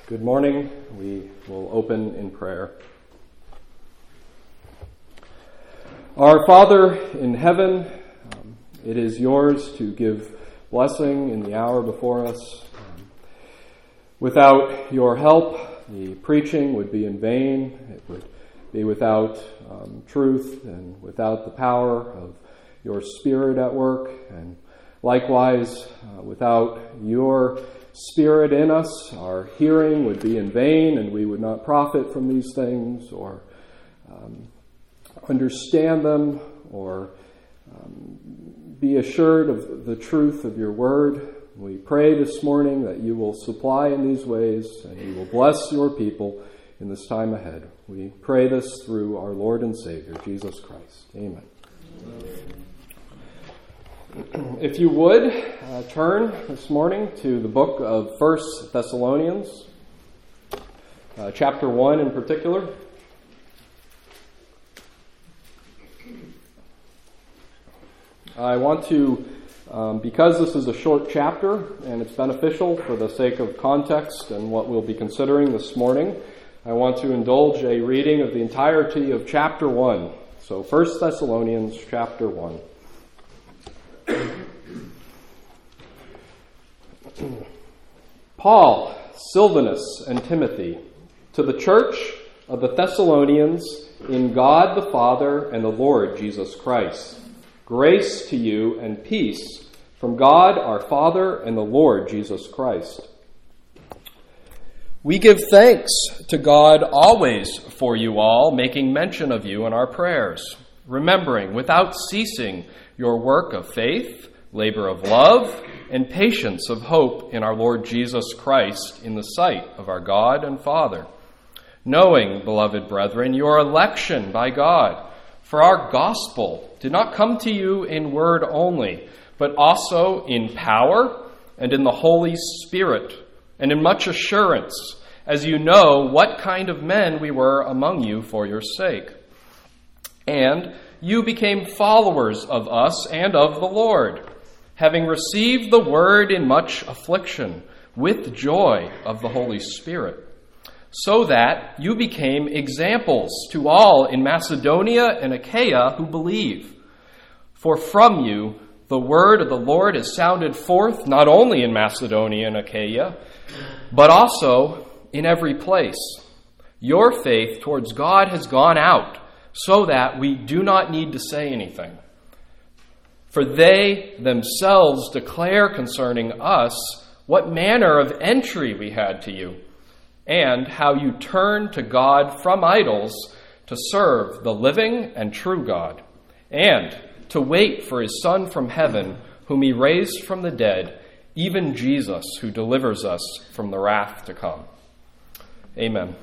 Good morning. We will open in prayer. Our Father in heaven, it is yours to give blessing in the hour before us. Without your help, the preaching would be in vain. It would be without truth and without the power of your Spirit at work. And likewise, without your Spirit in us, our hearing would be in vain, and we would not profit from these things or understand them or be assured of the truth of your word. We pray this morning that you will supply in these ways and you will bless your people in this time ahead. We pray this through our Lord and Savior, Jesus Christ. Amen. If you would, turn this morning to the book of 1 Thessalonians, chapter 1 in particular. I want to, because this is a short chapter and it's beneficial for the sake of context and what we'll be considering this morning, I want to indulge a reading of the entirety of chapter 1. So 1 Thessalonians chapter 1. Paul, Silvanus, and Timothy, to the church of the Thessalonians in God the Father and the Lord Jesus Christ. Grace to you and peace from God our Father and the Lord Jesus Christ. We give thanks to God always for you all, making mention of you in our prayers, remembering without ceasing your work of faith, labor of love, and patience of hope in our Lord Jesus Christ in the sight of our God and Father. Knowing, beloved brethren, your election by God, for our gospel did not come to you in word only, but also in power and in the Holy Spirit, and in much assurance, as you know what kind of men we were among you for your sake. And you became followers of us and of the Lord, having received the word in much affliction, with joy of the Holy Spirit, so that you became examples to all in Macedonia and Achaia who believe. For from you the word of the Lord is sounded forth not only in Macedonia and Achaia, but also in every place. Your faith towards God has gone out, so that we do not need to say anything. For they themselves declare concerning us what manner of entry we had to you, and how you turned to God from idols to serve the living and true God, and to wait for his Son from heaven, whom he raised from the dead, even Jesus, who delivers us from the wrath to come. Amen.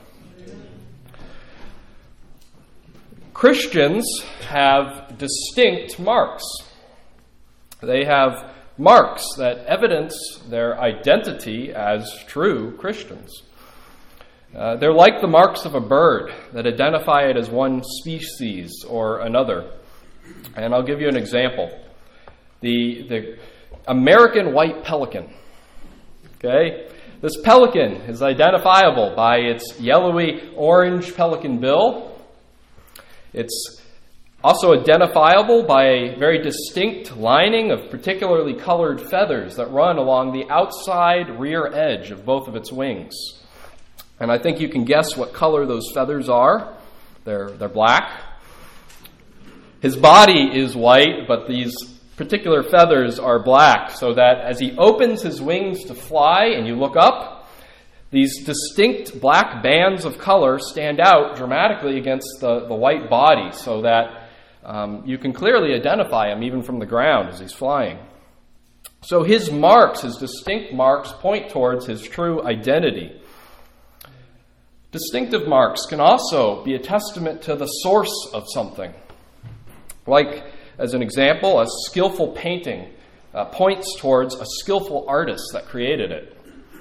Christians have distinct marks. They have marks that evidence their identity as true Christians. They're like the marks of a bird that identify it as one species or another. And I'll give you an example. The American white pelican. Okay? This pelican is identifiable by its yellowy orange pelican bill. It's also identifiable by a very distinct lining of particularly colored feathers that run along the outside rear edge of both of its wings. And I think you can guess what color those feathers are. They're black. His body is white, but these particular feathers are black, so that as he opens his wings to fly and you look up, these distinct black bands of color stand out dramatically against the white body, so that you can clearly identify him even from the ground as he's flying. So his marks, his distinct marks, point towards his true identity. Distinctive marks can also be a testament to the source of something. Like, as an example, a skillful painting points towards a skillful artist that created it.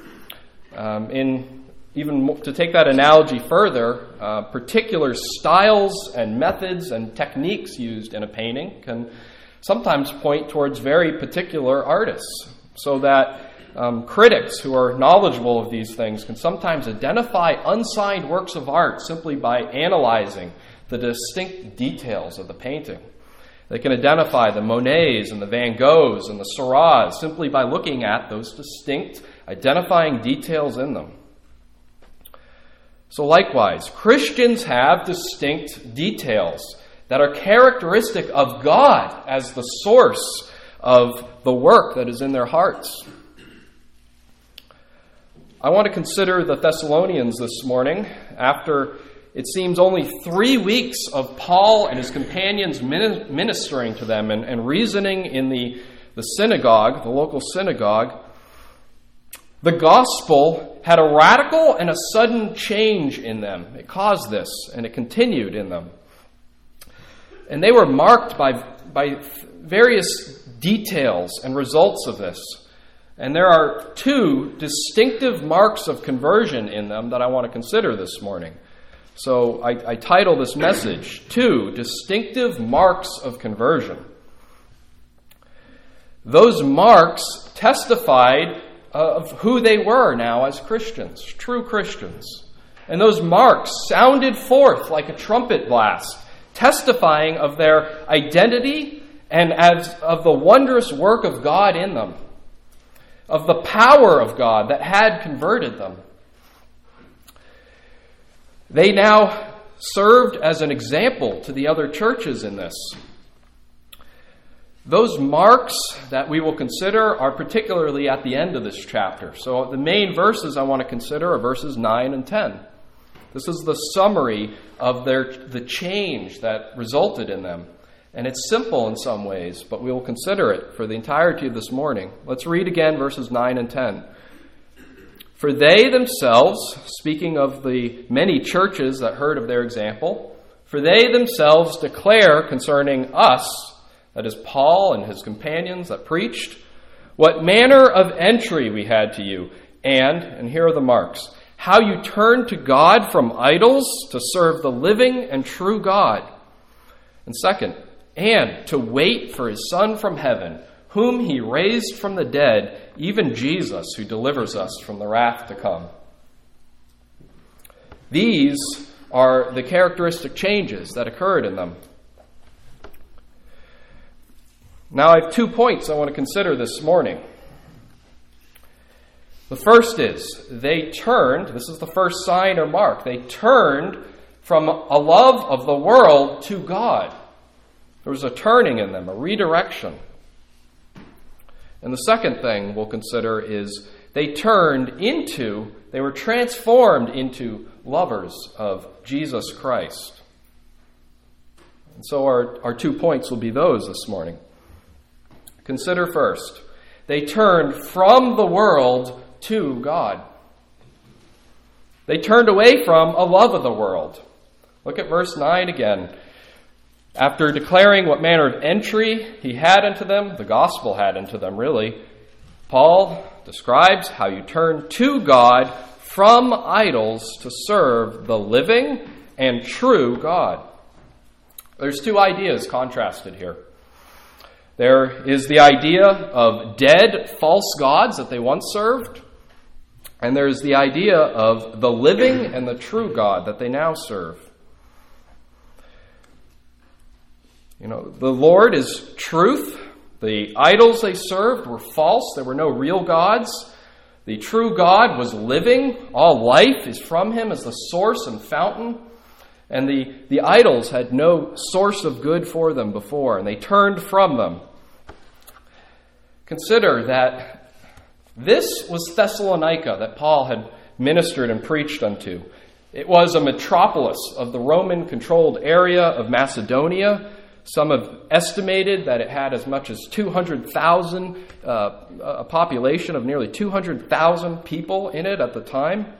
Even to take that analogy further, particular styles and methods and techniques used in a painting can sometimes point towards very particular artists, so that critics who are knowledgeable of these things can sometimes identify unsigned works of art simply by analyzing the distinct details of the painting. They can identify the Monets and the Van Goghs and the Seurats simply by looking at those distinct identifying details in them. So likewise, Christians have distinct details that are characteristic of God as the source of the work that is in their hearts. I want to consider the Thessalonians this morning after it seems only 3 weeks of Paul and his companions ministering to them and reasoning in the synagogue, the local synagogue. The gospel had a radical and a sudden change in them. It caused this, and it continued in them. And they were marked by various details and results of this. And there are 2 distinctive marks of conversion in them that I want to consider this morning. So I title this message, 2 Distinctive Marks of Conversion. Those marks testified of who they were now as Christians, true Christians. And those marks sounded forth like a trumpet blast, testifying of their identity and of the wondrous work of God in them, of the power of God that had converted them. They now served as an example to the other churches in this. Those marks that we will consider are particularly at the end of this chapter. So the main verses I want to consider are verses 9 and 10. This is the summary of the change that resulted in them. And it's simple in some ways, but we will consider it for the entirety of this morning. Let's read again verses 9 and 10. For they themselves, speaking of the many churches that heard of their example, for they themselves declare concerning us, that is Paul and his companions that preached, what manner of entry we had to you, and here are the marks, how you turned to God from idols to serve the living and true God. And second, and to wait for his Son from heaven, whom he raised from the dead, even Jesus, who delivers us from the wrath to come. These are the characteristic changes that occurred in them. Now I have 2 points I want to consider this morning. The first is, they turned, this is the first sign or mark, they turned from a love of the world to God. There was a turning in them, a redirection. And the second thing we'll consider is they were transformed into lovers of Jesus Christ. And so our 2 points will be those this morning. Consider first, they turned from the world to God. They turned away from a love of the world. Look at verse 9 again. After declaring what manner of entry he had into them, the gospel had into them really, Paul describes how you turn to God from idols to serve the living and true God. There's 2 ideas contrasted here. There is the idea of dead false gods that they once served, and there's the idea of the living and the true God that they now serve. You know, the Lord is truth. The idols they served were false. There were no real gods. The true God was living. All life is from him as the source and fountain. And the idols had no source of good for them before, and they turned from them. Consider that this was Thessalonica that Paul had ministered and preached unto. It was a metropolis of the Roman-controlled area of Macedonia. Some have estimated that it had as much as 200,000, a population of nearly 200,000 people in it at the time.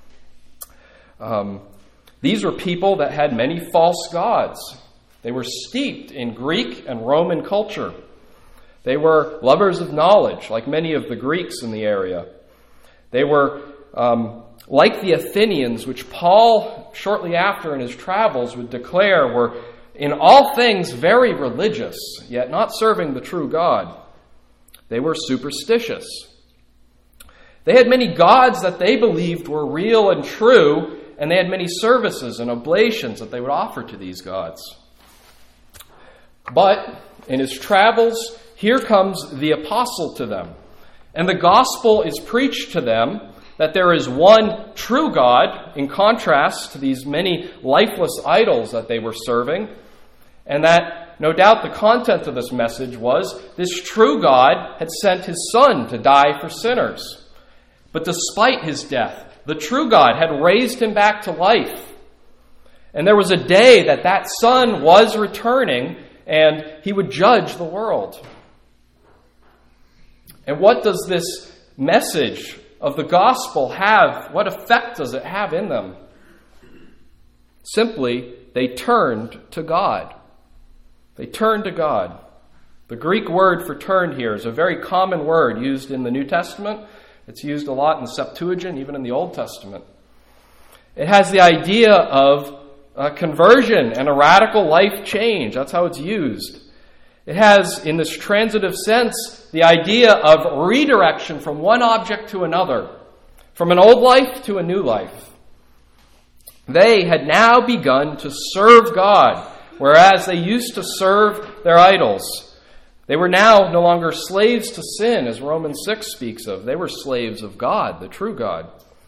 These were people that had many false gods. They were steeped in Greek and Roman culture. They were lovers of knowledge, like many of the Greeks in the area. They were like the Athenians, which Paul, shortly after in his travels, would declare were in all things very religious, yet not serving the true God. They were superstitious. They had many gods that they believed were real and true, and they had many services and oblations that they would offer to these gods. But in his travels, here comes the apostle to them, and the gospel is preached to them that there is one true God, in contrast to these many lifeless idols that they were serving, and that no doubt the content of this message was this true God had sent his Son to die for sinners. But despite his death, the true God had raised him back to life. And there was a day that that Son was returning, and he would judge the world. And what does this message of the gospel have? What effect does it have in them? Simply, they turned to God. They turned to God. The Greek word for turn here is a very common word used in the New Testament. It's used a lot in the Septuagint, even in the Old Testament. It has the idea of conversion and a radical life change. That's how it's used. It has, in this transitive sense, the idea of redirection from one object to another, from an old life to a new life. They had now begun to serve God, whereas they used to serve their idols. They were now no longer slaves to sin, as Romans 6 speaks of. They were slaves of God, the true God.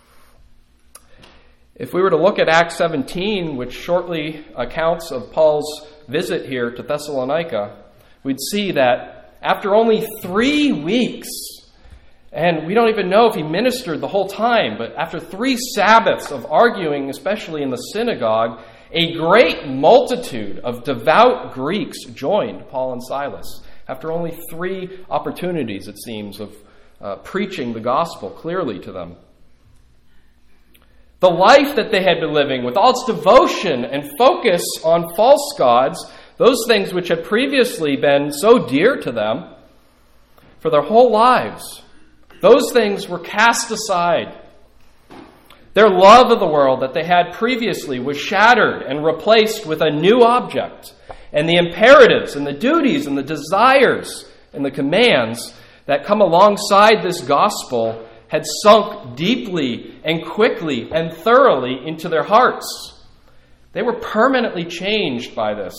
If we were to look at Acts 17, which shortly accounts of Paul's visit here to Thessalonica, we'd see that after only 3 weeks, and we don't even know if he ministered the whole time, but after 3 Sabbaths of arguing, especially in the synagogue, a great multitude of devout Greeks joined Paul and Silas. After only 3 opportunities, it seems, of preaching the gospel clearly to them. The life that they had been living, with all its devotion and focus on false gods, those things which had previously been so dear to them for their whole lives, those things were cast aside. Their love of the world that they had previously was shattered and replaced with a new object. And the imperatives and the duties and the desires and the commands that come alongside this gospel had sunk deeply and quickly and thoroughly into their hearts. They were permanently changed by this.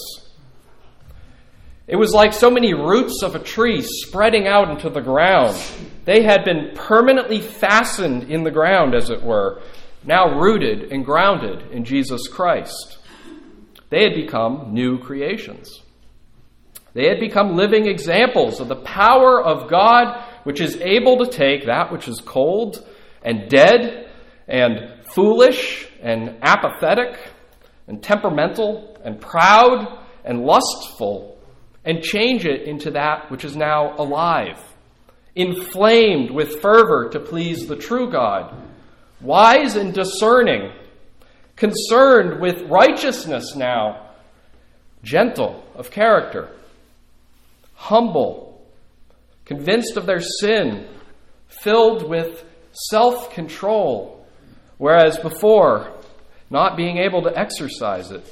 It was like so many roots of a tree spreading out into the ground. They had been permanently fastened in the ground, as it were, now rooted and grounded in Jesus Christ. They had become new creations. They had become living examples of the power of God, which is able to take that which is cold and dead and foolish and apathetic and temperamental and proud and lustful and change it into that which is now alive, inflamed with fervor to please the true God, wise and discerning, concerned with righteousness now, gentle of character, humble, convinced of their sin, filled with self-control, whereas before, not being able to exercise it.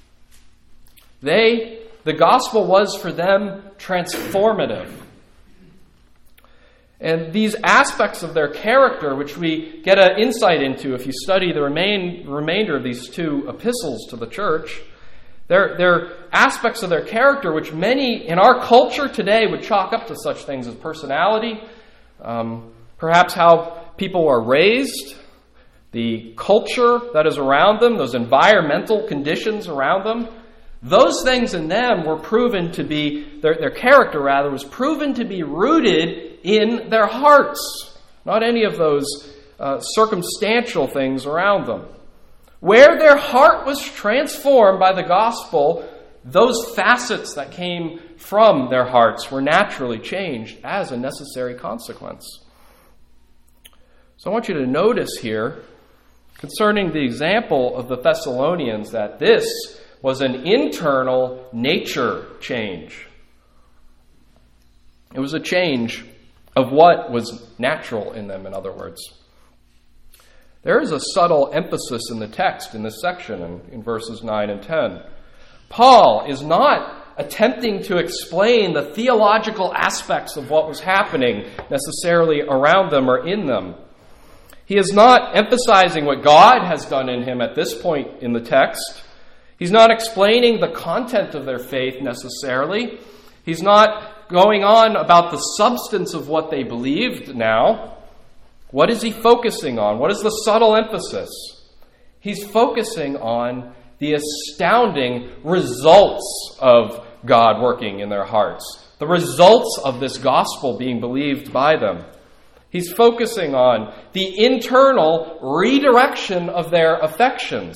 The gospel was for them transformative. And these aspects of their character, which we get an insight into if you study the remainder of these 2 epistles to the church, they're aspects of their character which many in our culture today would chalk up to such things as personality, perhaps how people are raised, the culture that is around them, those environmental conditions around them. Those things in them were proven to be, their character rather, was proven to be rooted in their hearts, not any of those circumstantial things around them. Where their heart was transformed by the gospel, those facets that came from their hearts were naturally changed as a necessary consequence. So I want you to notice here, concerning the example of the Thessalonians, that this was an internal nature change. It was a change of what was natural in them, in other words. There is a subtle emphasis in the text in this section in verses 9 and 10. Paul is not attempting to explain the theological aspects of what was happening necessarily around them or in them. He is not emphasizing what God has done in him at this point in the text. He's not explaining the content of their faith necessarily. He's not going on about the substance of what they believed now. What is he focusing on? What is the subtle emphasis? He's focusing on the astounding results of God working in their hearts, the results of this gospel being believed by them. He's focusing on the internal redirection of their affections.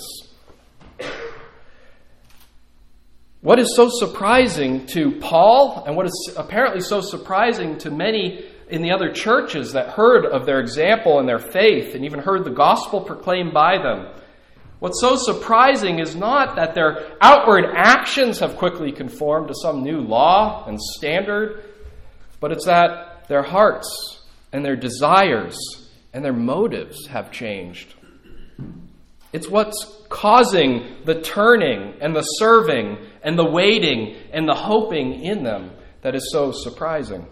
What is so surprising to Paul, and what is apparently so surprising to many in the other churches that heard of their example and their faith and even heard the gospel proclaimed by them, what's so surprising is not that their outward actions have quickly conformed to some new law and standard, but it's that their hearts and their desires and their motives have changed. It's what's causing the turning and the serving and the waiting and the hoping in them that is so surprising.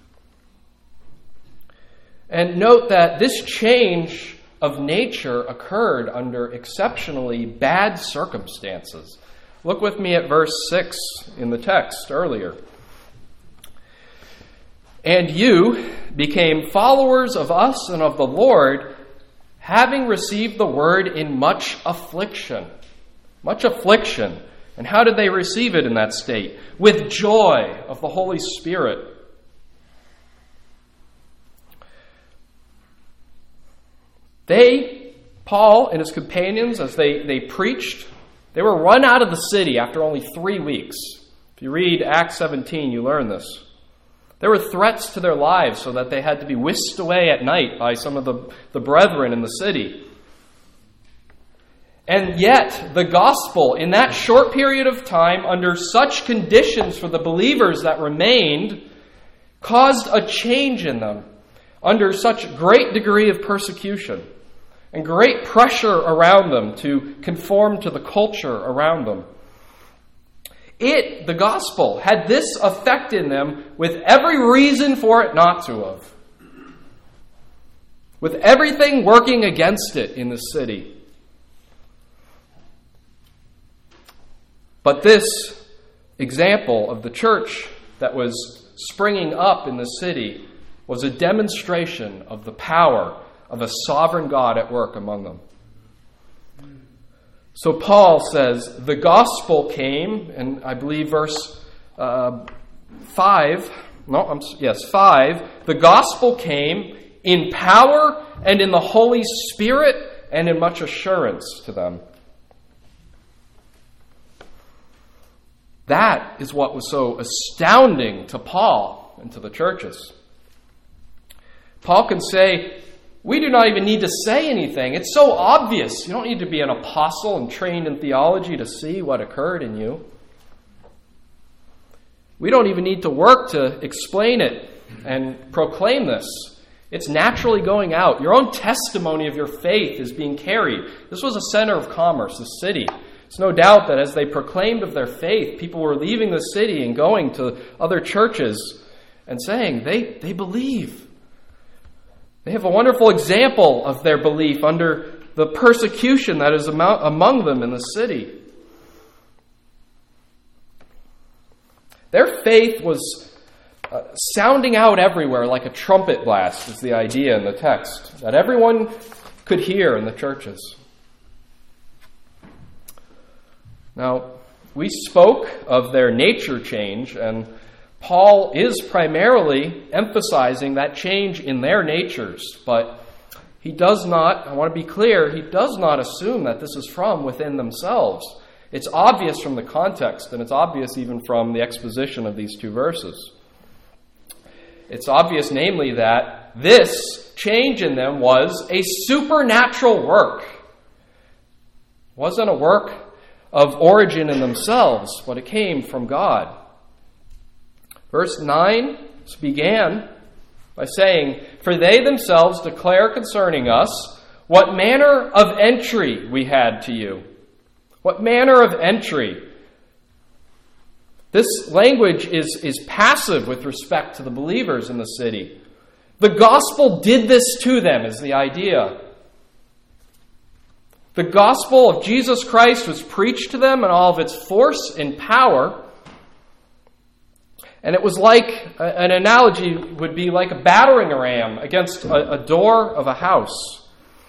And note that this change of nature occurred under exceptionally bad circumstances. Look with me at verse 6 in the text earlier. And you became followers of us and of the Lord, having received the word in much affliction. Much affliction. And how did they receive it in that state? With joy of the Holy Spirit. Paul and his companions, as they preached, they were run out of the city after only 3 weeks. If you read Acts 17, you learn this. There were threats to their lives so that they had to be whisked away at night by some of the brethren in the city. And yet, the gospel, in that short period of time, under such conditions for the believers that remained, caused a change in them under such great degree of persecution and great pressure around them to conform to the culture around them. The gospel, had this effect in them with every reason for it not to have. With everything working against it in the city. But this example of the church that was springing up in the city was a demonstration of the power of a sovereign God at work among them. So Paul says, the gospel came, and I believe verse 5, the gospel came in power and in the Holy Spirit and in much assurance to them. That is what was so astounding to Paul and to the churches. Paul can say, we do not even need to say anything. It's so obvious. You don't need to be an apostle and trained in theology to see what occurred in you. We don't even need to work to explain it and proclaim this. It's naturally going out. Your own testimony of your faith is being carried. This was a center of commerce, the city. It's no doubt that as they proclaimed of their faith, people were leaving the city and going to other churches and saying they believe. They have a wonderful example of their belief under the persecution that is among them in the city. Their faith was sounding out everywhere like a trumpet blast, is the idea in the text, that everyone could hear in the churches. Now, we spoke of their nature change, and Paul is primarily emphasizing that change in their natures, but he does not, I want to be clear, he does not assume that this is from within themselves. It's obvious from the context, and it's obvious even from the exposition of these two verses. It's obvious, namely, that this change in them was a supernatural work. It wasn't a work of origin in themselves, but it came from God. Verse 9 began by saying, "For they themselves declare concerning us what manner of entry we had to you." What manner of entry? This language is passive with respect to the believers in the city. The gospel did this to them, is the idea. The gospel of Jesus Christ was preached to them in all of its force and power. And it was like, an analogy would be like a battering ram against a door of a house.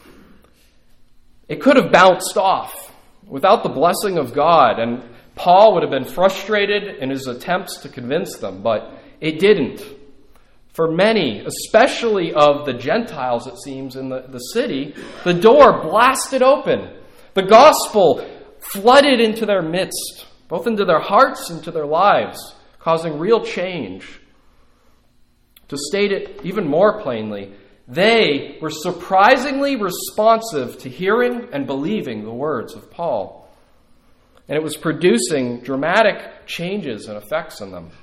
It could have bounced off without the blessing of God, and Paul would have been frustrated in his attempts to convince them, but it didn't. For many, especially of the Gentiles, it seems, in the city, the door blasted open. The gospel flooded into their midst, both into their hearts and to their lives, causing real change. To state it even more plainly, they were surprisingly responsive to hearing and believing the words of Paul. And it was producing dramatic changes and effects in them.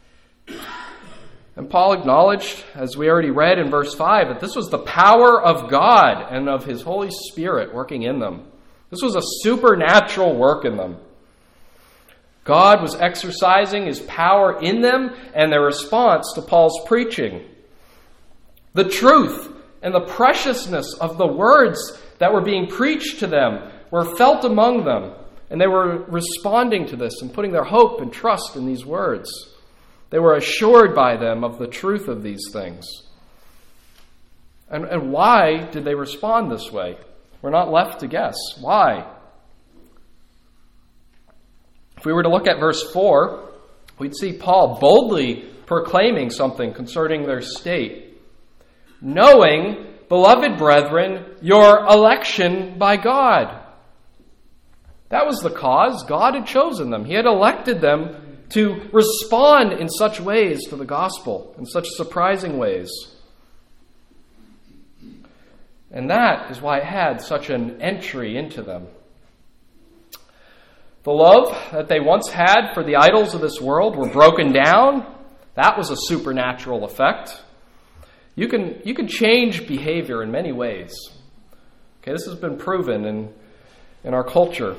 And Paul acknowledged, as we already read in verse 5, that this was the power of God and of His Holy Spirit working in them. This was a supernatural work in them. God was exercising His power in them and their response to Paul's preaching. The truth and the preciousness of the words that were being preached to them were felt among them, and they were responding to this and putting their hope and trust in these words. They were assured by them of the truth of these things. And why did they respond this way? We're not left to guess. Why? If we were to look at verse 4, we'd see Paul boldly proclaiming something concerning their state. Knowing, beloved brethren, your election by God. That was the cause. God had chosen them. He had elected them to respond in such ways to the gospel, in such surprising ways. And that is why it had such an entry into them. The love that they once had for the idols of this world were broken down. That was a supernatural effect. You can change behavior in many ways. Okay, this has been proven in our culture.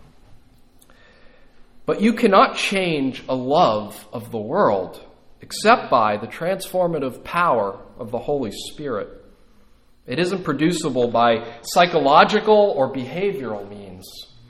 But you cannot change a love of the world except by the transformative power of the Holy Spirit. It isn't producible by psychological or behavioral means.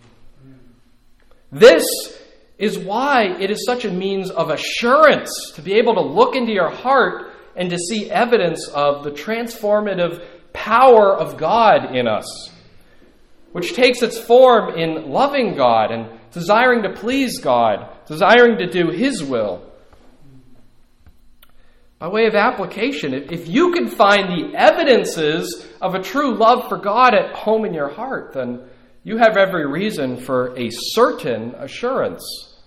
This is why it is such a means of assurance to be able to look into your heart and to see evidence of the transformative power of God in us, which takes its form in loving God and desiring to please God, desiring to do His will. By way of application, if you can find the evidences of a true love for God at home in your heart, then you have every reason for a certain assurance.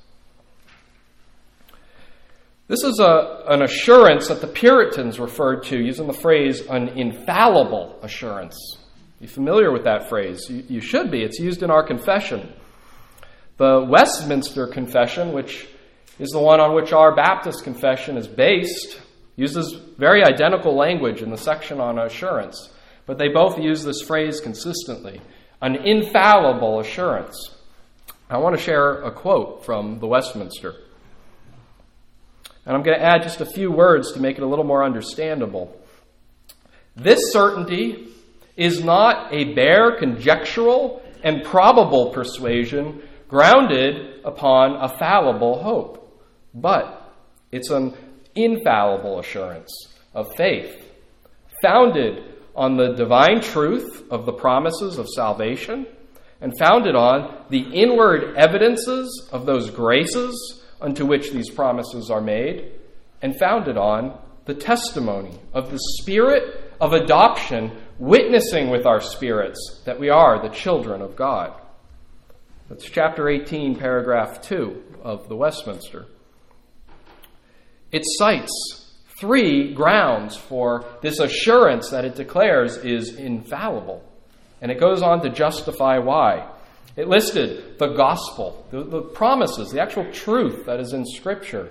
This is an assurance that the Puritans referred to using the phrase an infallible assurance. You familiar with that phrase? You should be. It's used in our confession. The Westminster Confession, which is the one on which our Baptist confession is based, uses very identical language in the section on assurance, but they both use this phrase consistently, an infallible assurance. I want to share a quote from the Westminster. And I'm going to add just a few words to make it a little more understandable. This certainty is not a bare conjectural and probable persuasion grounded upon a fallible hope, but it's an infallible assurance of faith, founded on the divine truth of the promises of salvation, and founded on the inward evidences of those graces unto which these promises are made, and founded on the testimony of the Spirit of adoption witnessing with our spirits that we are the children of God. That's chapter 18, paragraph 2 of the Westminster. It cites 3 grounds for this assurance that it declares is infallible. And it goes on to justify why. It listed the gospel, the promises, the actual truth that is in Scripture.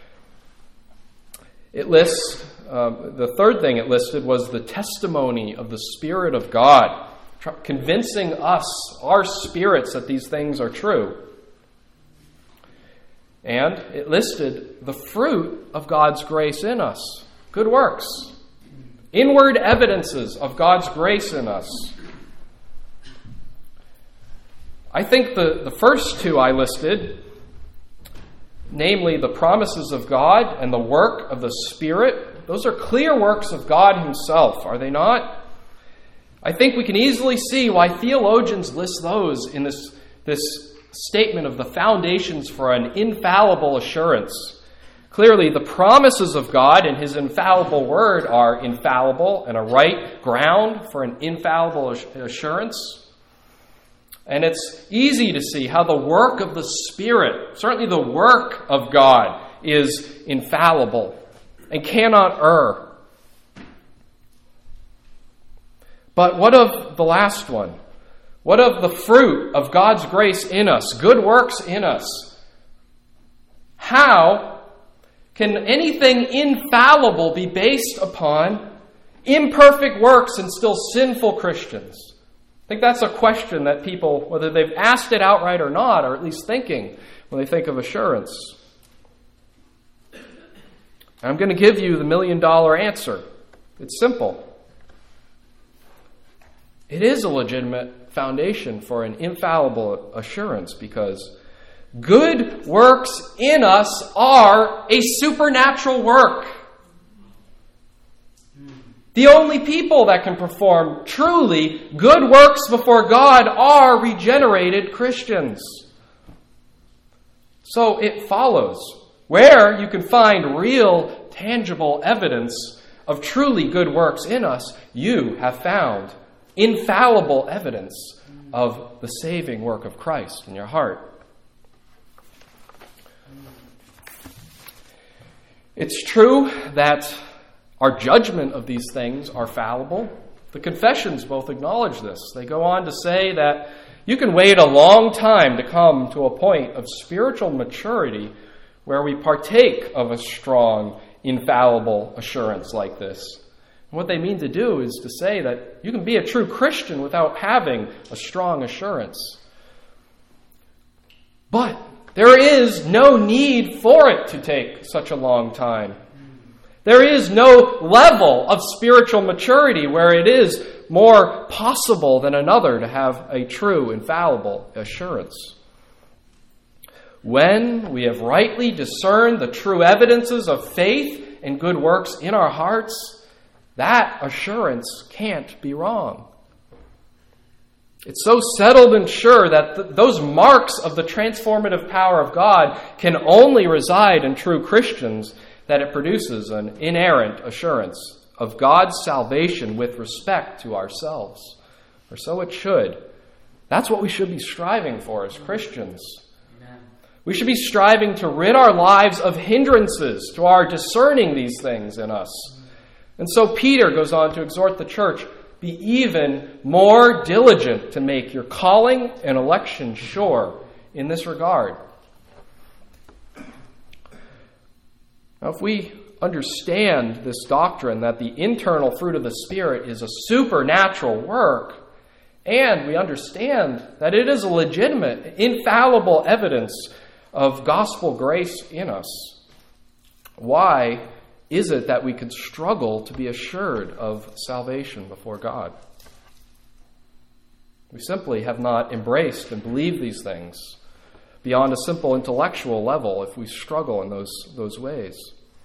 It lists, the third thing it listed was the testimony of the Spirit of God, convincing us, our spirits, that these things are true. And it listed the fruit of God's grace in us, good works, inward evidences of God's grace in us. I think the first two I listed, namely the promises of God and the work of the Spirit, those are clear works of God himself, are they not? I think we can easily see why theologians list those in this statement of the foundations for an infallible assurance. Clearly, the promises of God and his infallible word are infallible and a right ground for an infallible assurance. And it's easy to see how the work of the Spirit, certainly the work of God, is infallible and cannot err. But what of the last one? What of the fruit of God's grace in us, good works in us? How can anything infallible be based upon imperfect works and still sinful Christians? I think that's a question that people, whether they've asked it outright or not, are at least thinking when they think of assurance. I'm going to give you the $1 million answer. It's simple. It is a legitimate foundation for an infallible assurance because good works in us are a supernatural work. The only people that can perform truly good works before God are regenerated Christians. So it follows, where you can find real, tangible evidence of truly good works in us, you have found infallible evidence of the saving work of Christ in your heart. It's true that our judgment of these things are fallible. The confessions both acknowledge this. They go on to say that you can wait a long time to come to a point of spiritual maturity where we partake of a strong, infallible assurance like this. And what they mean to do is to say that you can be a true Christian without having a strong assurance. But there is no need for it to take such a long time. There is no level of spiritual maturity where it is more possible than another to have a true, infallible assurance. When we have rightly discerned the true evidences of faith and good works in our hearts, that assurance can't be wrong. It's so settled and sure that those marks of the transformative power of God can only reside in true Christians that it produces an inerrant assurance of God's salvation with respect to ourselves. Or so it should. That's what we should be striving for as Christians. Amen. We should be striving to rid our lives of hindrances to our discerning these things in us. And so Peter goes on to exhort the church, be even more diligent to make your calling and election sure in this regard. Now, if we understand this doctrine that the internal fruit of the Spirit is a supernatural work, and we understand that it is a legitimate, infallible evidence of gospel grace in us, why is it that we could struggle to be assured of salvation before God? We simply have not embraced and believed these things beyond a simple intellectual level if we struggle in those ways.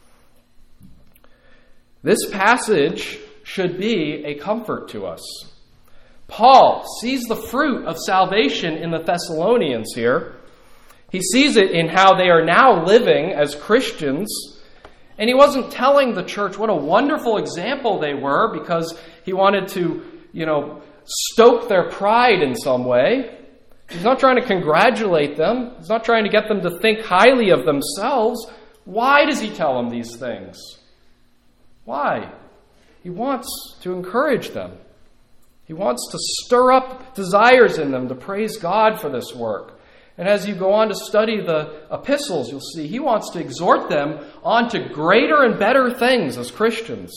This passage should be a comfort to us. Paul sees the fruit of salvation in the Thessalonians here. He sees it in how they are now living as Christians. And he wasn't telling the church what a wonderful example they were because he wanted to, stoke their pride in some way. He's not trying to congratulate them. He's not trying to get them to think highly of themselves. Why does he tell them these things? Why? He wants to encourage them. He wants to stir up desires in them to praise God for this work. And as you go on to study the epistles, you'll see he wants to exhort them on to greater and better things as Christians.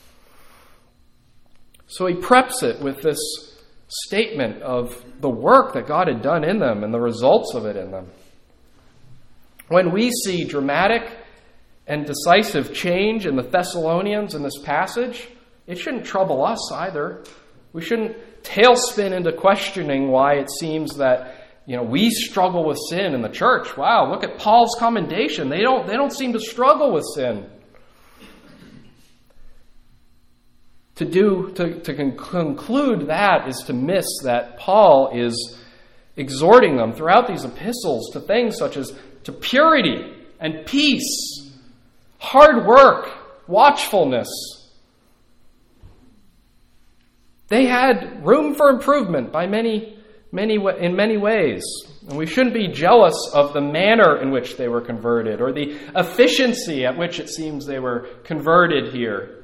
So he preps it with this statement of the work that God had done in them and the results of it in them. When we see dramatic and decisive change in the Thessalonians in this passage, it shouldn't trouble us either. We shouldn't tailspin into questioning why it seems that we struggle with sin in the church. Wow, look at Paul's commendation. They don't seem to struggle with sin. To conclude that is to miss that Paul is exhorting them throughout these epistles to things such as to purity and peace, hard work, watchfulness. They had room for improvement in many ways. And we shouldn't be jealous of the manner in which they were converted or the efficiency at which it seems they were converted here.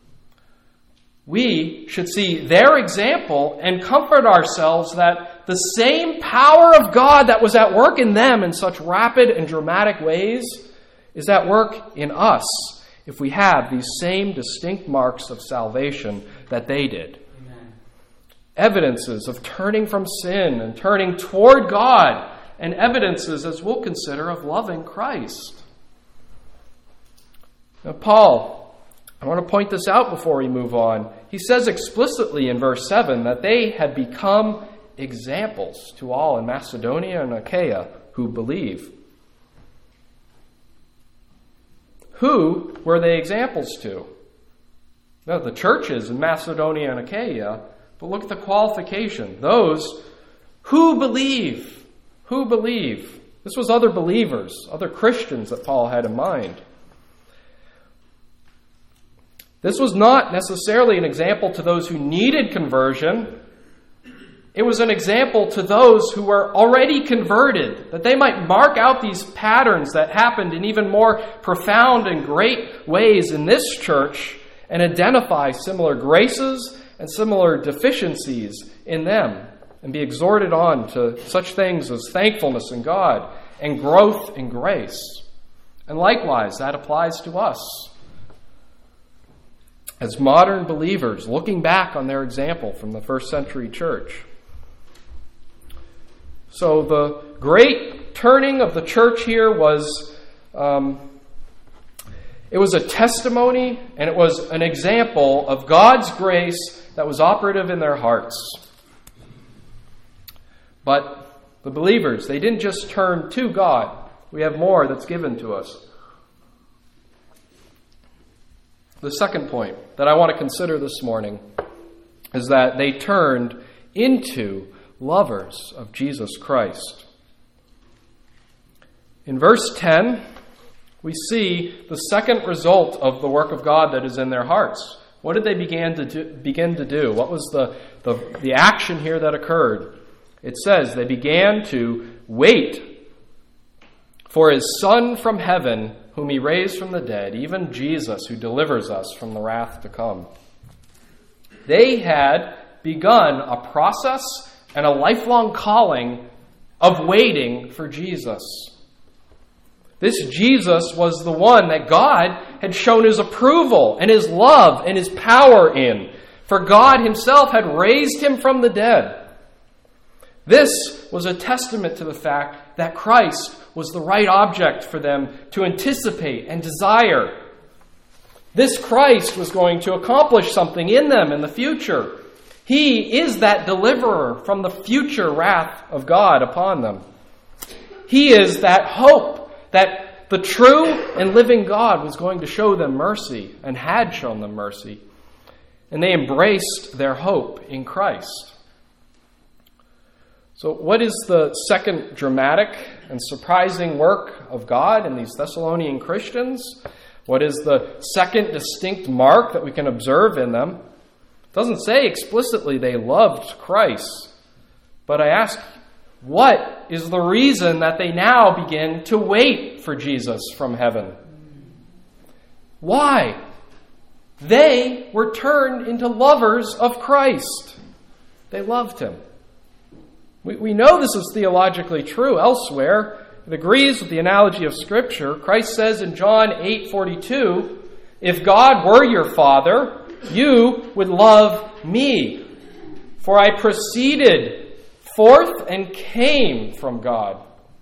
We should see their example and comfort ourselves that the same power of God that was at work in them in such rapid and dramatic ways is at work in us if we have these same distinct marks of salvation that they did. Amen. Evidences of turning from sin and turning toward God, and evidences, as we'll consider, of loving Christ. Now, Paul, I want to point this out before we move on. He says explicitly in verse 7 that they had become examples to all in Macedonia and Achaia who believe. Who were they examples to? No, the churches in Macedonia and Achaia, but look at the qualification. Those who believe. Who believe. This was other believers, other Christians that Paul had in mind. This was not necessarily an example to those who needed conversion. It was an example to those who were already converted, that they might mark out these patterns that happened in even more profound and great ways in this church and identify similar graces and similar deficiencies in them and be exhorted on to such things as thankfulness in God and growth in grace. And likewise, that applies to us. As modern believers, looking back on their example from the first century church. So the great turning of the church here was, it was a testimony and it was an example of God's grace that was operative in their hearts. But the believers, they didn't just turn to God. We have more that's given to us. The second point that I want to consider this morning is that they turned into lovers of Jesus Christ. In verse 10, we see the second result of the work of God that is in their hearts. What did they begin to do? What was the action here that occurred? It says they began to wait for his Son from heaven, whom he raised from the dead, even Jesus, who delivers us from the wrath to come. They had begun a process and a lifelong calling of waiting for Jesus. This Jesus was the one that God had shown his approval and his love and his power in, for God himself had raised him from the dead. This was a testament to the fact that Christ was the right object for them to anticipate and desire. This Christ was going to accomplish something in them in the future. He is that deliverer from the future wrath of God upon them. He is that hope that the true and living God was going to show them mercy and had shown them mercy. And they embraced their hope in Christ. So what is the second dramatic and surprising work of God in these Thessalonian Christians? What is the second distinct mark that we can observe in them? It doesn't say explicitly they loved Christ. But I ask, what is the reason that they now begin to wait for Jesus from heaven? Why? They were turned into lovers of Christ. They loved him. We know this is theologically true elsewhere. It agrees with the analogy of Scripture. Christ says in John 8:42, "If God were your Father, you would love me, for I proceeded forth and came from God."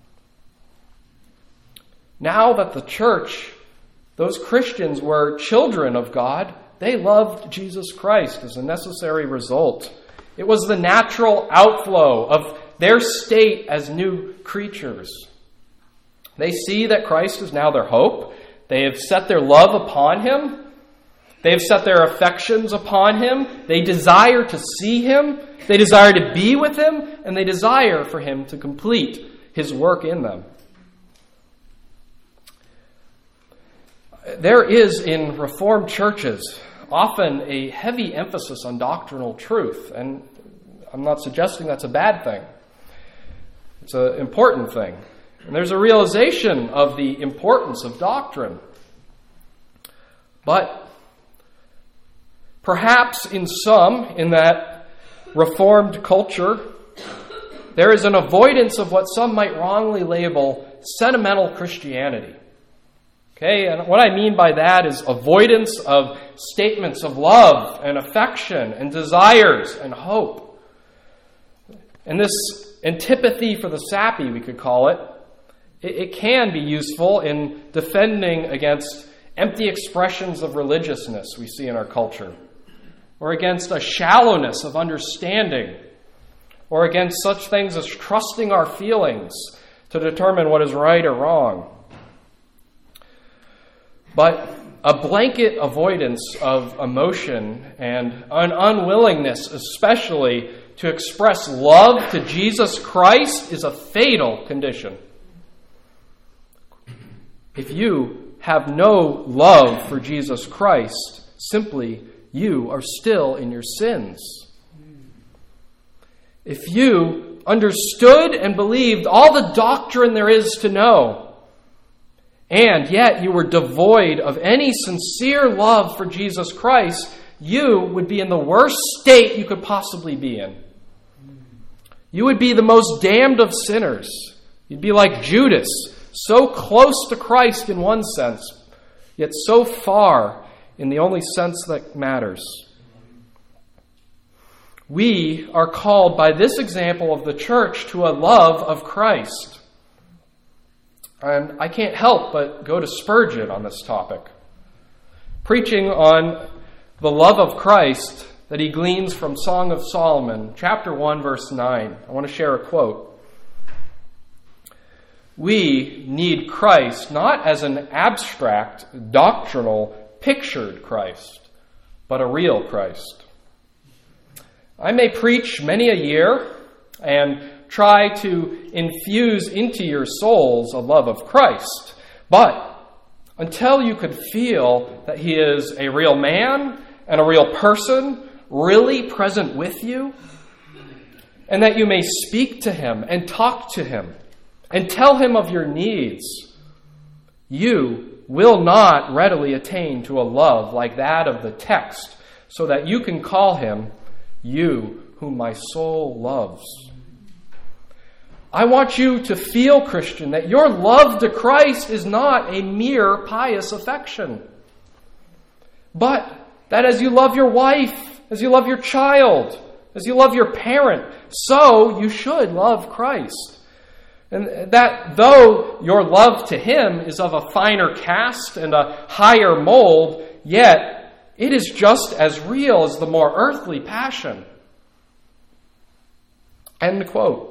Now that the church, those Christians were children of God, they loved Jesus Christ as a necessary result. It was the natural outflow of their state as new creatures. They see that Christ is now their hope. They have set their love upon him. They have set their affections upon him. They desire to see him. They desire to be with him. And they desire for him to complete his work in them. There is in Reformed churches often a heavy emphasis on doctrinal truth. And I'm not suggesting that's a bad thing. It's an important thing. And there's a realization of the importance of doctrine. But perhaps in that Reformed culture, there is an avoidance of what some might wrongly label sentimental Christianity. Okay, and what I mean by that is avoidance of statements of love and affection and desires and hope. And this antipathy for the sappy, we could call it, it can be useful in defending against empty expressions of religiousness we see in our culture, or against a shallowness of understanding, or against such things as trusting our feelings to determine what is right or wrong. But a blanket avoidance of emotion and an unwillingness, especially to express love to Jesus Christ, is a fatal condition. If you have no love for Jesus Christ, simply you are still in your sins. If you understood and believed all the doctrine there is to know, and yet you were devoid of any sincere love for Jesus Christ, you would be in the worst state you could possibly be in. You would be the most damned of sinners. You'd be like Judas, so close to Christ in one sense, yet so far in the only sense that matters. We are called by this example of the church to a love of Christ. And I can't help but go to Spurgeon on this topic, preaching on the love of Christ that he gleans from Song of Solomon, chapter 1, verse 9. I want to share a quote. We need Christ not as an abstract, doctrinal, pictured Christ, but a real Christ. I may preach many a year and try to infuse into your souls a love of Christ, but until you could feel that he is a real man and a real person, really present with you, and that you may speak to him and talk to him and tell him of your needs, you will not readily attain to a love like that of the text, so that you can call him, you whom my soul loves. I want you to feel, Christian, that your love to Christ is not a mere pious affection, but that as you love your wife, as you love your child, as you love your parent, so you should love Christ. And that though your love to him is of a finer cast and a higher mold, yet it is just as real as the more earthly passion. End quote.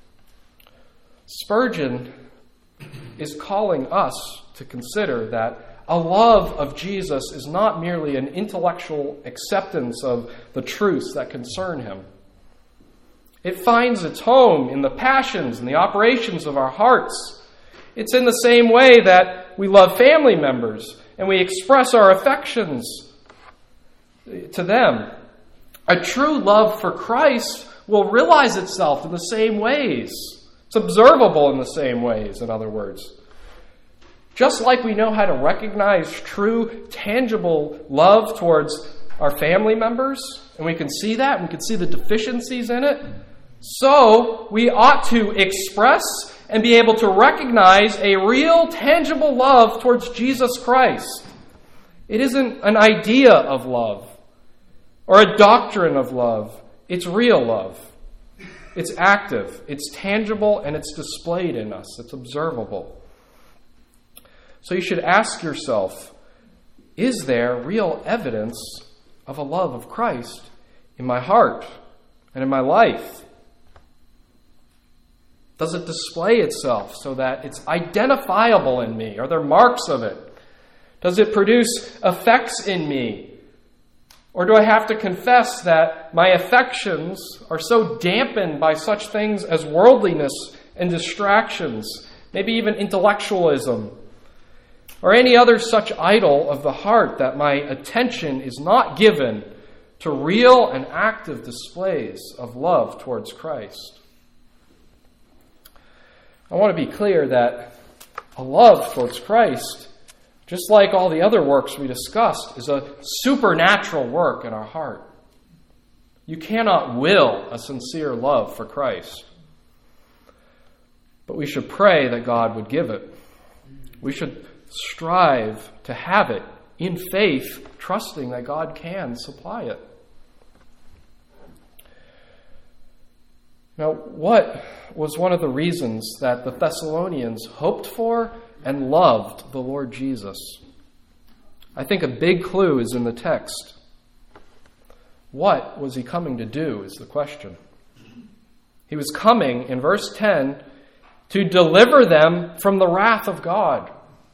Spurgeon is calling us to consider that a love of Jesus is not merely an intellectual acceptance of the truths that concern him. It finds its home in the passions and the operations of our hearts. It's in the same way that we love family members and we express our affections to them. A true love for Christ will realize itself in the same ways. It's observable in the same ways, in other words. Just like we know how to recognize true, tangible love towards our family members, and we can see that, and we can see the deficiencies in it, so we ought to express and be able to recognize a real, tangible love towards Jesus Christ. It isn't an idea of love or a doctrine of love. It's real love. It's active, it's tangible, and it's displayed in us. It's observable. So you should ask yourself, is there real evidence of a love of Christ in my heart and in my life? Does it display itself so that it's identifiable in me? Are there marks of it? Does it produce effects in me? Or do I have to confess that my affections are so dampened by such things as worldliness and distractions, maybe even intellectualism, or any other such idol of the heart, that my attention is not given to real and active displays of love towards Christ? I want to be clear that a love towards Christ, just like all the other works we discussed, is a supernatural work in our heart. You cannot will a sincere love for Christ. But we should pray that God would give it. We should strive to have it in faith, trusting that God can supply it. Now, what was one of the reasons that the Thessalonians hoped for and loved the Lord Jesus? I think a big clue is in the text. What was he coming to do is the question. He was coming, in verse 10, to deliver them from the wrath of God.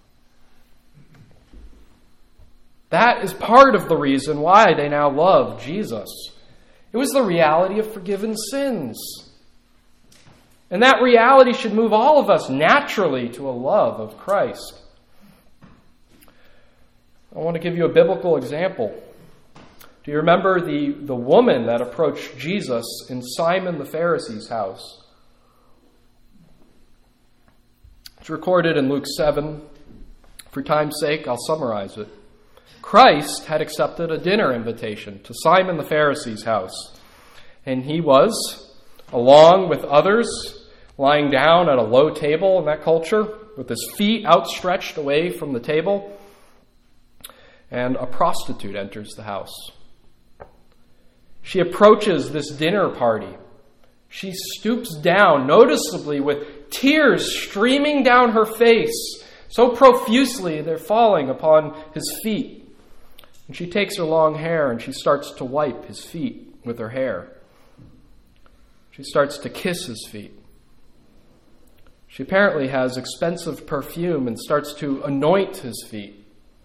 That is part of the reason why they now love Jesus. It was the reality of forgiven sins. And that reality should move all of us naturally to a love of Christ. I want to give you a biblical example. Do you remember the woman that approached Jesus in Simon the Pharisee's house? It's recorded in Luke 7. For time's sake, I'll summarize it. Christ had accepted a dinner invitation to Simon the Pharisee's house. And he was, along with others, lying down at a low table in that culture, with his feet outstretched away from the table. And a prostitute enters the house. She approaches this dinner party. She stoops down, noticeably with tears streaming down her face, so profusely they're falling upon his feet. And she takes her long hair and she starts to wipe his feet with her hair. She starts to kiss his feet. She apparently has expensive perfume and starts to anoint his feet.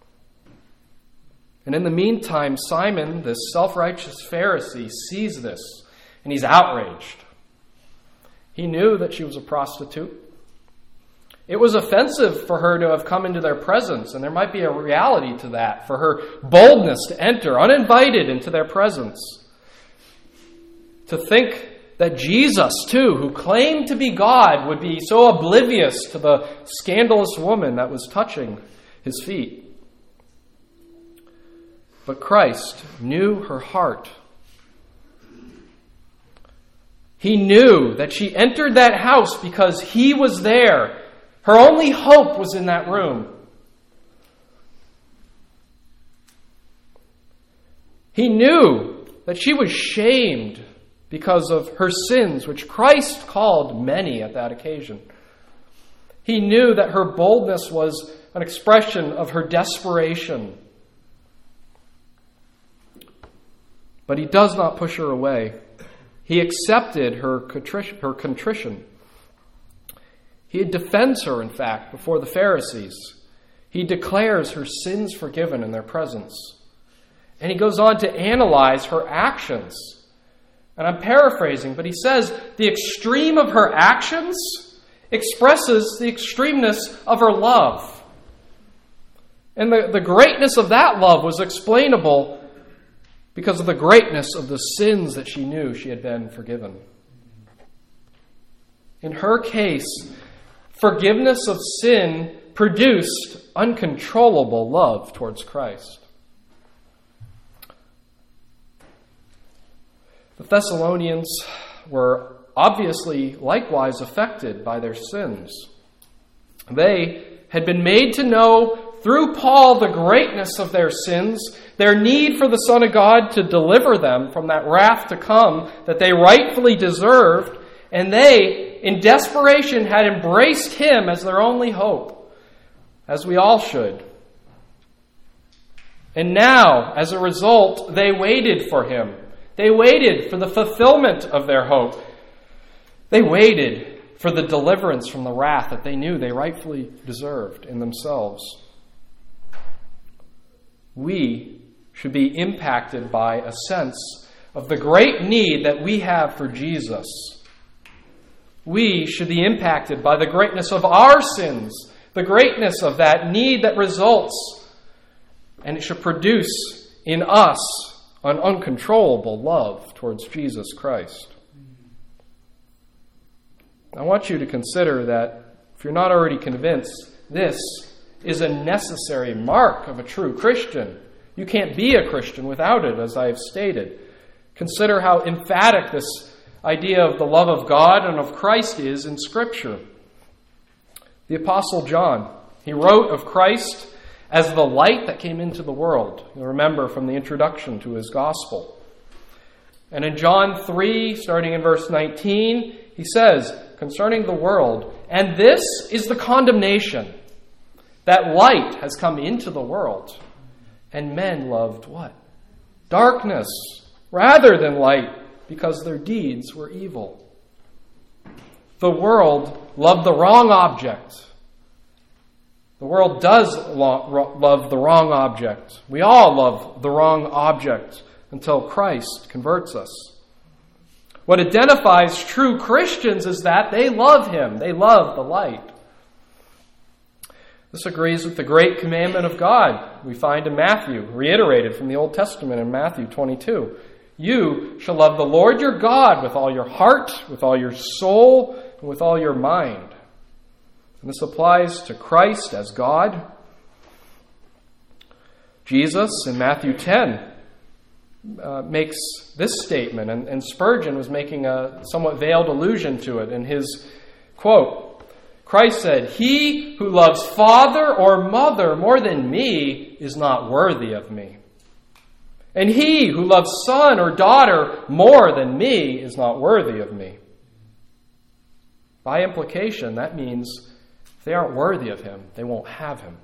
And in the meantime, Simon, this self-righteous Pharisee, sees this and he's outraged. He knew that she was a prostitute. It was offensive for her to have come into their presence, and there might be a reality to that, for her boldness to enter uninvited into their presence. To think that Jesus, too, who claimed to be God, would be so oblivious to the scandalous woman that was touching his feet. But Christ knew her heart. He knew that she entered that house because he was there. Her only hope was in that room. He knew that she was shamed because of her sins, which Christ called many at that occasion. He knew that her boldness was an expression of her desperation. But he does not push her away. He accepted her contrition. He defends her, in fact, before the Pharisees. He declares her sins forgiven in their presence. And he goes on to analyze her actions. And I'm paraphrasing, but he says the extreme of her actions expresses the extremeness of her love. And the greatness of that love was explainable because of the greatness of the sins that she knew she had been forgiven. In her case, forgiveness of sin produced uncontrollable love towards Christ. The Thessalonians were obviously likewise affected by their sins. They had been made to know through Paul the greatness of their sins, their need for the Son of God to deliver them from that wrath to come that they rightfully deserved, and they, in desperation, had embraced him as their only hope, as we all should. And now, as a result, they waited for him. They waited for the fulfillment of their hope. They waited for the deliverance from the wrath that they knew they rightfully deserved in themselves. We should be impacted by a sense of the great need that we have for Jesus. We should be impacted by the greatness of our sins, the greatness of that need that results, and it should produce in us an uncontrollable love towards Jesus Christ. I want you to consider that, if you're not already convinced, this is a necessary mark of a true Christian. You can't be a Christian without it, as I have stated. Consider how emphatic this idea of the love of God and of Christ is in Scripture. The Apostle John, he wrote of Christ as the light that came into the world. You'll remember from the introduction to his gospel. And in John 3, starting in verse 19, he says, concerning the world, and this is the condemnation, that light has come into the world, and men loved what? Darkness rather than light, because their deeds were evil. The world loved the wrong object. The world does love the wrong object. We all love the wrong object until Christ converts us. What identifies true Christians is that they love Him. They love the light. This agrees with the great commandment of God we find in Matthew, reiterated from the Old Testament in Matthew 22. You shall love the Lord your God with all your heart, with all your soul, and with all your mind. And this applies to Christ as God. Jesus in Matthew 10 makes this statement, and Spurgeon was making a somewhat veiled allusion to it in his quote. Christ said, "He who loves father or mother more than me is not worthy of me. And he who loves son or daughter more than me is not worthy of me." By implication, that means if they aren't worthy of Him, they won't have Him.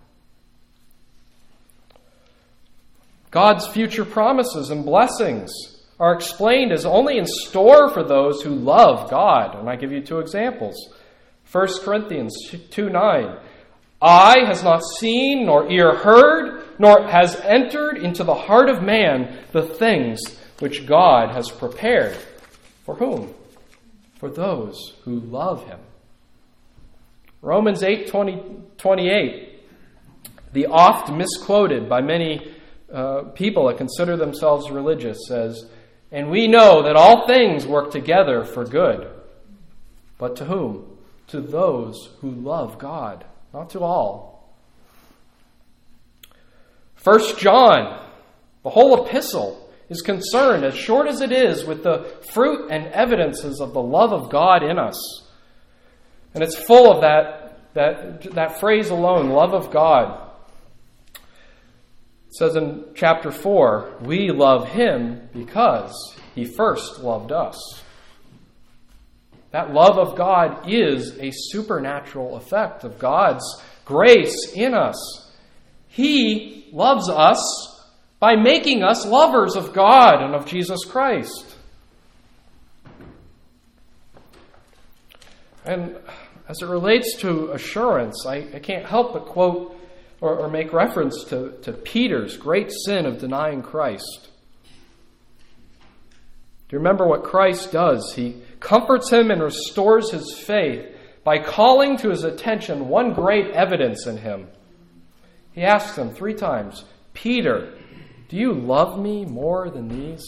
God's future promises and blessings are explained as only in store for those who love God. And I give you two examples. 1 Corinthians 2:9. Eye has not seen, nor ear heard, nor has entered into the heart of man the things which God has prepared. For whom? For those who love Him. Romans 8:28, the oft misquoted by many people that consider themselves religious, says, "And we know that all things work together for good." But to whom? To those who love God, not to all. 1 John, the whole epistle, is concerned, as short as it is, with the fruit and evidences of the love of God in us. And it's full of that phrase alone, love of God. It says in chapter 4, we love Him because He first loved us. That love of God is a supernatural effect of God's grace in us. He loves us by making us lovers of God and of Jesus Christ. And as it relates to assurance, I can't help but quote or make reference to Peter's great sin of denying Christ. Do you remember what Christ does? He comforts him and restores his faith by calling to his attention one great evidence in him. He asks him 3 times, "Peter, do you love me more than these?"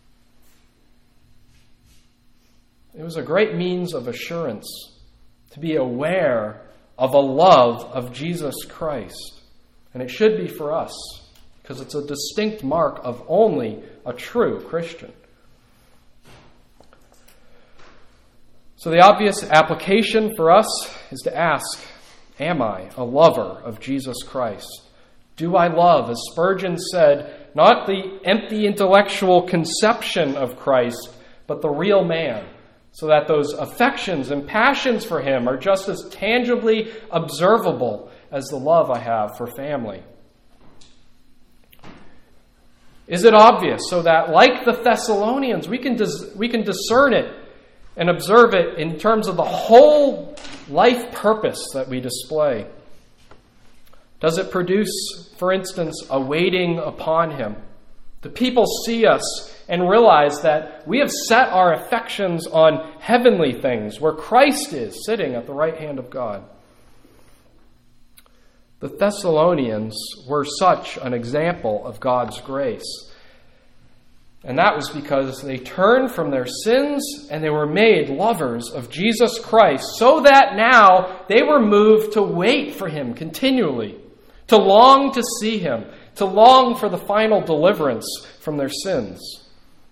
It was a great means of assurance to be aware of a love of Jesus Christ. And it should be for us, because it's a distinct mark of only a true Christian. So the obvious application for us is to ask, am I a lover of Jesus Christ? Do I love, as Spurgeon said, not the empty intellectual conception of Christ, but the real man, so that those affections and passions for Him are just as tangibly observable as the love I have for family? Is it obvious so that, like the Thessalonians, we can discern it and observe it in terms of the whole life purpose that we display. Does it produce, for instance, a waiting upon Him? Do people see us and realize that we have set our affections on heavenly things, where Christ is sitting at the right hand of God? The Thessalonians were such an example of God's grace. And that was because they turned from their sins and they were made lovers of Jesus Christ, so that now they were moved to wait for Him continually, to long to see Him, to long for the final deliverance from their sins.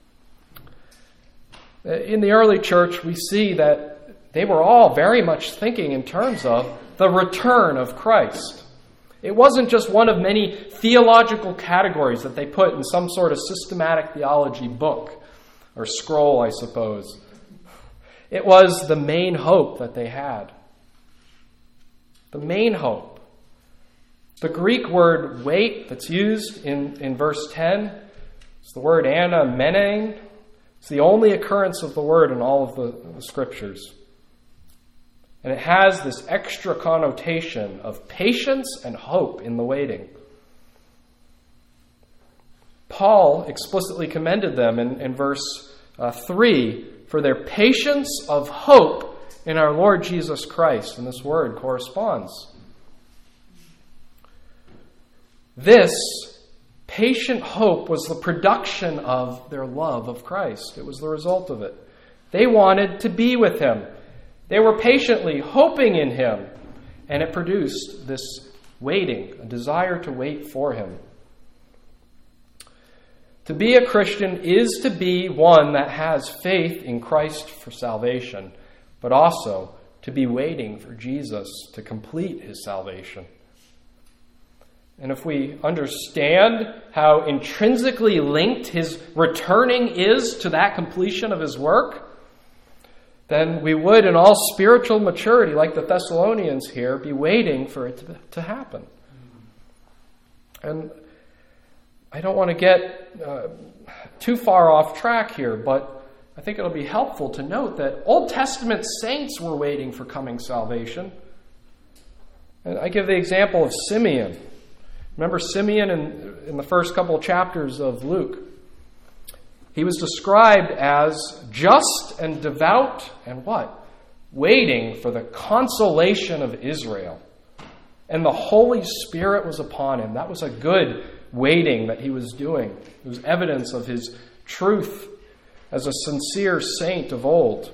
In the early church, we see that they were all very much thinking in terms of the return of Christ. It wasn't just one of many theological categories that they put in some sort of systematic theology book or scroll, I suppose. It was the main hope that they had. The main hope. The Greek word wait that's used in verse 10 is the word anamenein. It's the only occurrence of the word in all of the scriptures. And it has this extra connotation of patience and hope in the waiting. Paul explicitly commended them in verse 3 for their patience of hope in our Lord Jesus Christ. And this word corresponds. This patient hope was the production of their love of Christ. It was the result of it. They wanted to be with Him. They were patiently hoping in Him, and it produced this waiting, a desire to wait for Him. To be a Christian is to be one that has faith in Christ for salvation, but also to be waiting for Jesus to complete His salvation. And if we understand how intrinsically linked His returning is to that completion of His work, then we would, in all spiritual maturity, like the Thessalonians here, be waiting for it to happen. And I don't want to get too far off track here, but I think it'll be helpful to note that Old Testament saints were waiting for coming salvation. And I give the example of Simeon. Remember Simeon in the first couple of chapters of Luke? He was described as just and devout and what? Waiting for the consolation of Israel. And the Holy Spirit was upon him. That was a good waiting that he was doing. It was evidence of his truth as a sincere saint of old.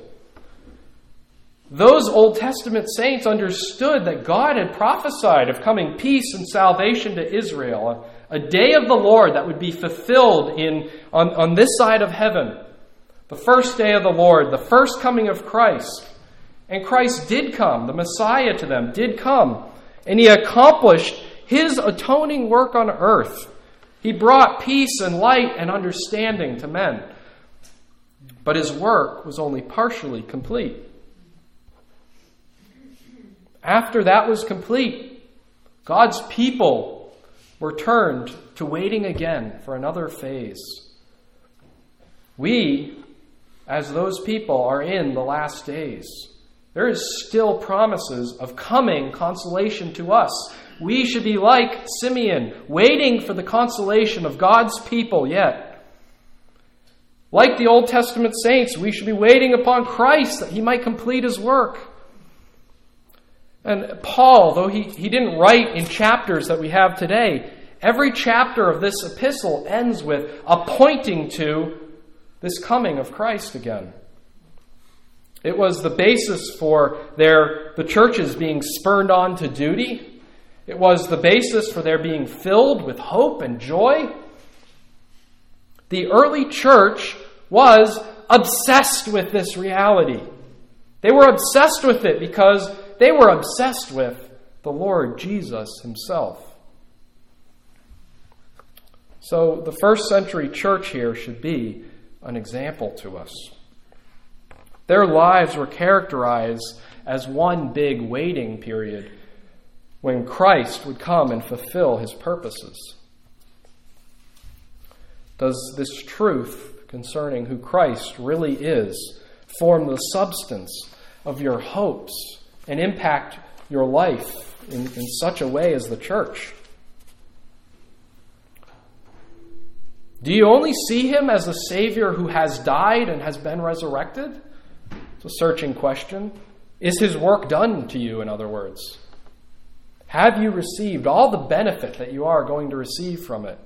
Those Old Testament saints understood that God had prophesied of coming peace and salvation to Israel, a day of the Lord that would be fulfilled on this side of heaven, the first day of the Lord, the first coming of Christ. And Christ did come, the Messiah to them did come, and He accomplished His atoning work on earth. He brought peace and light and understanding to men. But His work was only partially complete. After that was complete, God's people were turned to waiting again for another phase. We, as those people, are in the last days. There is still promises of coming consolation to us. We should be like Simeon, waiting for the consolation of God's people yet. Like the Old Testament saints, we should be waiting upon Christ that He might complete His work. And Paul, though he didn't write in chapters that we have today, every chapter of this epistle ends with a pointing to this coming of Christ again. It was the basis for the churches being spurred on to duty. It was the basis for their being filled with hope and joy. The early church was obsessed with this reality. They were obsessed with it because they were obsessed with the Lord Jesus Himself. So the first century church here should be an example to us. Their lives were characterized as one big waiting period when Christ would come and fulfill His purposes. Does this truth concerning who Christ really is form the substance of your hopes and impact your life in such a way as the church? Do you only see him as a Savior who has died and has been resurrected? It's a searching question. Is his work done to you, in other words? Have you received all the benefit that you are going to receive from it?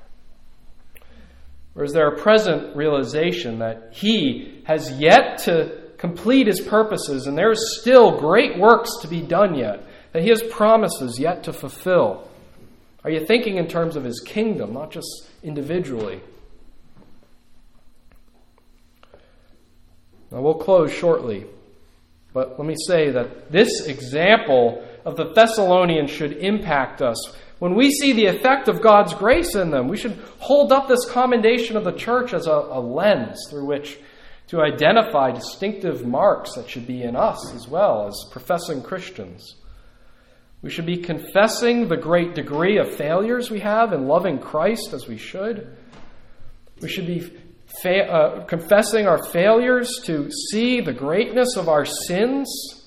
Or is there a present realization that he has yet to complete his purposes and there is still great works to be done yet, that he has promises yet to fulfill? Are you thinking in terms of his kingdom, not just individually? Now we'll close shortly, but let me say that this example of the Thessalonians should impact us. When we see the effect of God's grace in them, we should hold up this commendation of the church as a lens through which to identify distinctive marks that should be in us as well as professing Christians. We should be confessing the great degree of failures we have in loving Christ as we should. We should be confessing our failures to see the greatness of our sins,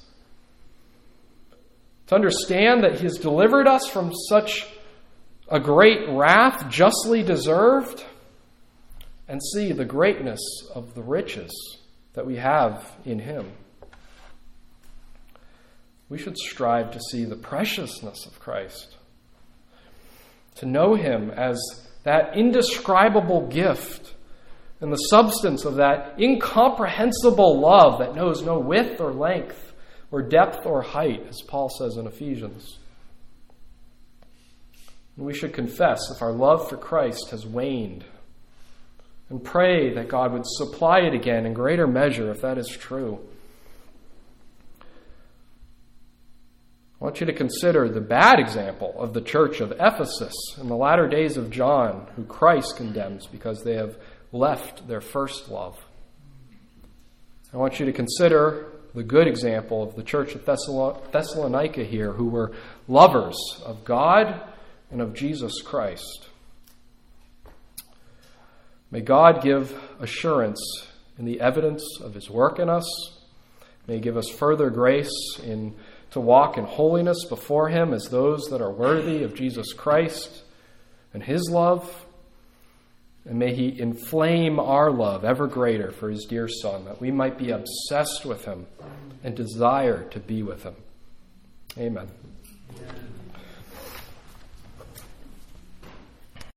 to understand that he has delivered us from such a great wrath justly deserved, and see the greatness of the riches that we have in him. We should strive to see the preciousness of Christ, to know him as that indescribable gift and the substance of that incomprehensible love that knows no width or length or depth or height, as Paul says in Ephesians. And we should confess if our love for Christ has waned and pray that God would supply it again in greater measure if that is true. I want you to consider the bad example of the church of Ephesus in the latter days of John, who Christ condemns because they have left their first love. I want you to consider the good example of the church of Thessalonica here, who were lovers of God and of Jesus Christ. May God give assurance in the evidence of his work in us. May he give us further grace to walk in holiness before him as those that are worthy of Jesus Christ and his love. And may he inflame our love ever greater for his dear Son, that we might be obsessed with him and desire to be with him. Amen.